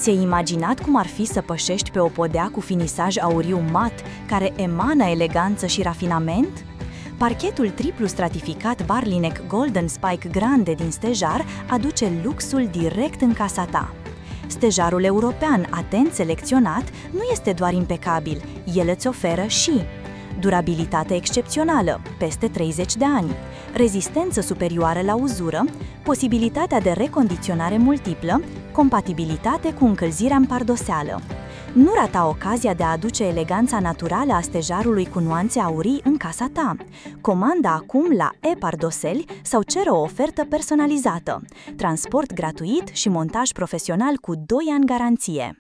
Ți-ai imaginat cum ar fi să pășești pe o podea cu finisaj auriu mat, care emană eleganță și rafinament? Parchetul triplu stratificat Barlinec Golden Spike Grande din stejar aduce luxul direct în casa ta. Stejarul european, atent selecționat, nu este doar impecabil, el îți oferă și durabilitate excepțională, peste 30 de ani, rezistență superioară la uzură, posibilitatea de recondiționare multiplă, compatibilitate cu încălzirea în pardoseală. Nu rata ocazia de a aduce eleganța naturală a stejarului cu nuanțe aurii în casa ta. Comanda acum la e-pardoseli sau cere o ofertă personalizată. Transport gratuit și montaj profesional cu 2 ani garanție.